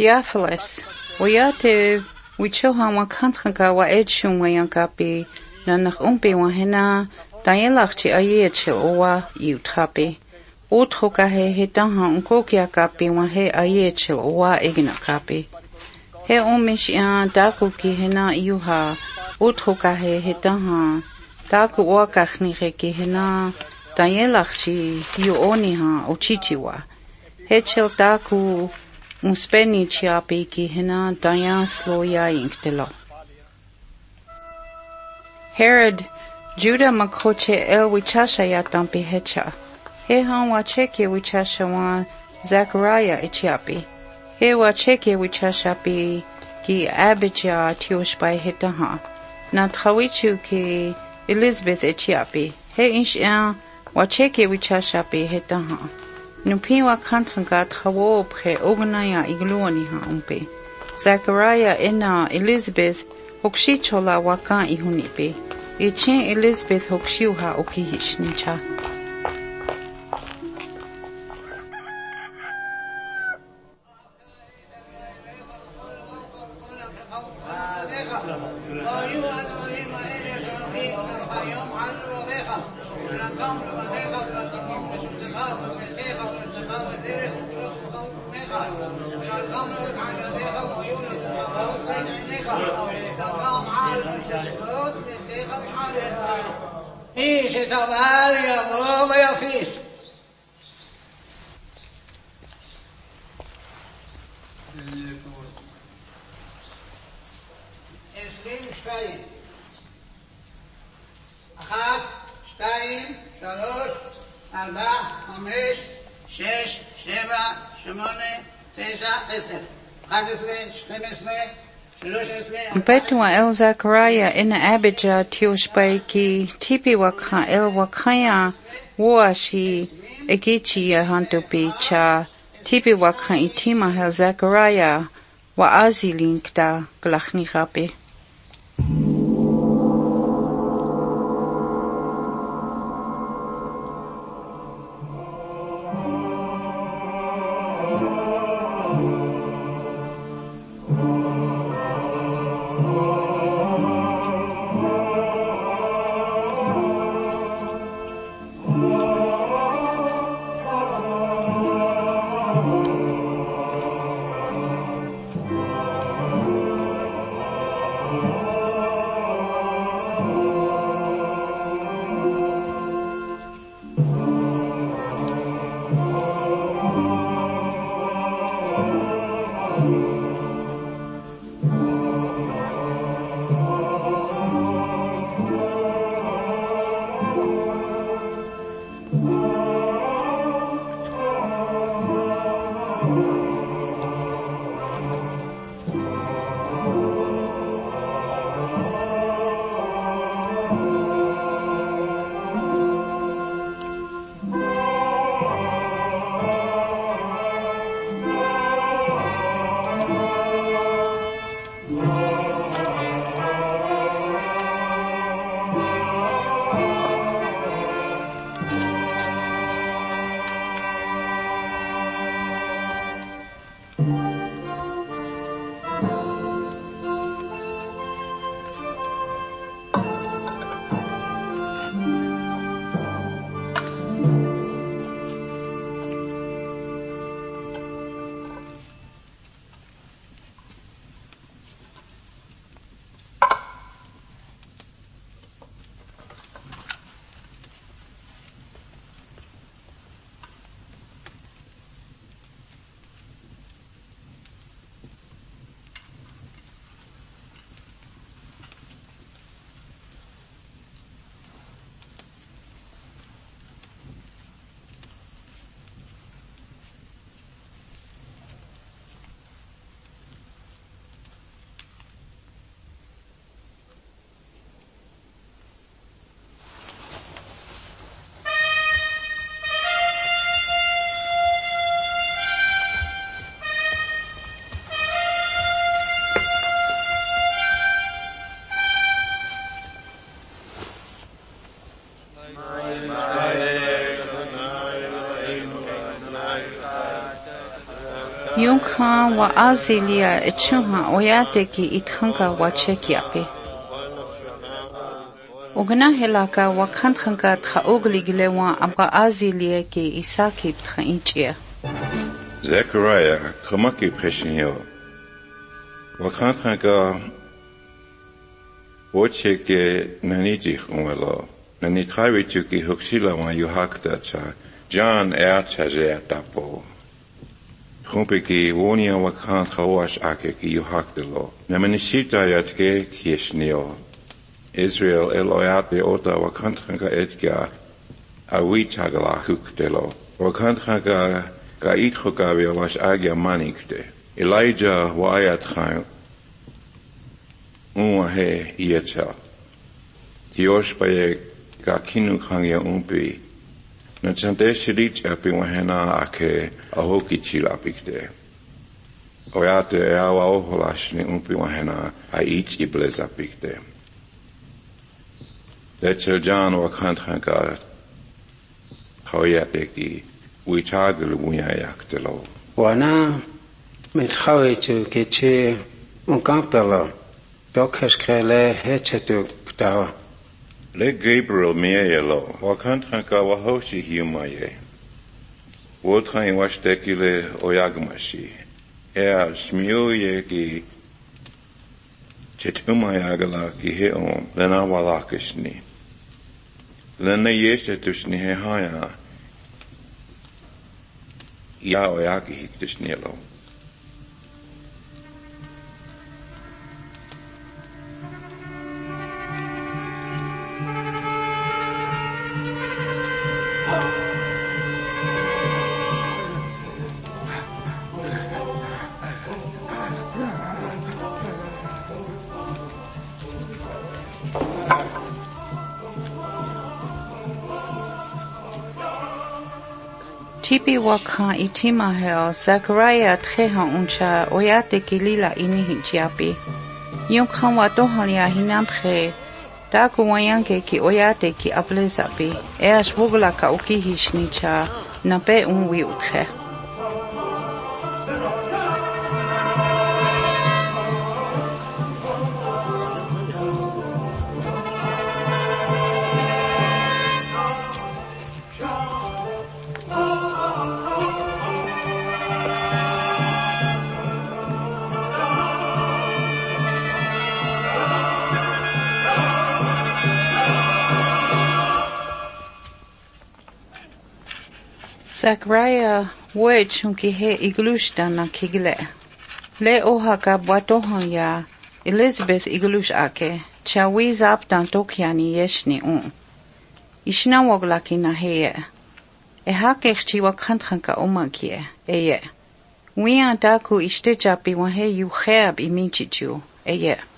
Theophilus, Wayate, Wichoha Wakantraka wa Edshum Wayankapi, Nanach Umpi Wahena, Dayelachchi Ayechil Owa, Utrapi. Utrokahe Hetaha Unkokiakapi Wahe Ayechil Owa Ignakapi. He Omishian Dakuki Hena Yuha, Utrokahe Hetaha, Daku Wakachni Hena, Dayelachchi, Uoniha, Uchichiwa. Hechel Daku. Muspeni chiapi ki hena dayan sloya inktelo. Herod, Judah makoche el wichasha yatampi hecha. He han wacheke wichasha wan Zachariah ichiapi. He wacheke wichashapi ki Abijah tioshpai hetaha. Na trawichu ki Elizabeth ichiapi. He inshan wacheke wichashapi hetaha. Nupiwa kantranka trawo pre ognaya igluoni ha umpe. Zachariah ena Elizabeth hokshichola wakan ihunipe. Ichin Elizabeth hokshiuha okihishnicha. Betwa el Zachariah in Abijah tioshpai ki tipi waka el wakaya washi egichi hantopi cha tipi waka itima el Zachariah wa azilinkta glachni rapi. Yunkan wa azilia echuha oyateki ithanka wa chekiape. Ogna helaka wa kanthanka tha ogligilewa abga azilia ki isaki tha inchia. Zechariah khamaki preshinyo. Wa kanthanka wocheke naniji khumalo. Nani trawichuki huksila wa yuhakta cha John erchaje tapo. Khumpeki wonia wa kanthawash ake ki yuhaktelo. Namanishita yatke kieshnio. Israel eloyate ota wa kanthanka etga awitagala huktelo. Wa kanthanka ka itchokawe was agya manikte. Elijah wa ayat khaim he yetcha. Tioshpaye ka kinu khangya umpi. Na chante shirit api wahena ake ahoki chilapikte. Oyate awa oholashni umpi wahena a ich iblezapikte. Lecher John wa kanthanka hoyate ki uitagel wuyayaktelo. Wana mit khawetu keche unkampelo. Belkeskele hechetu ktawa. Le Gabriel mielo, wa kanthanka wa hoshi hiumaye. Wotchain washtekile oyagmashi. Shmiuye ki chetumayagala ki heom, lena walakishni. Lena yeshetushni hehaya. Ya oyagi hiktishnielo. Tipi waka itima hel Zechariah treha uncha oyate kilila ini hijiapi. Yunkan wa tohalia hinamche daku wayanke ki oyate ki ablezapi. Eash wugla ka ukihishnicha nabe unwi ukhe. Zechariah wechunki he iglushta na kigle. Le ohaka bwatohan ya Elizabeth iglush ake chawi zaptan tokiani yeshni Ishna woglaki na heye. Hakechchi wa kanthanka omakie eye. Wian daku ishtejapi wa he yukhab imichichu eye.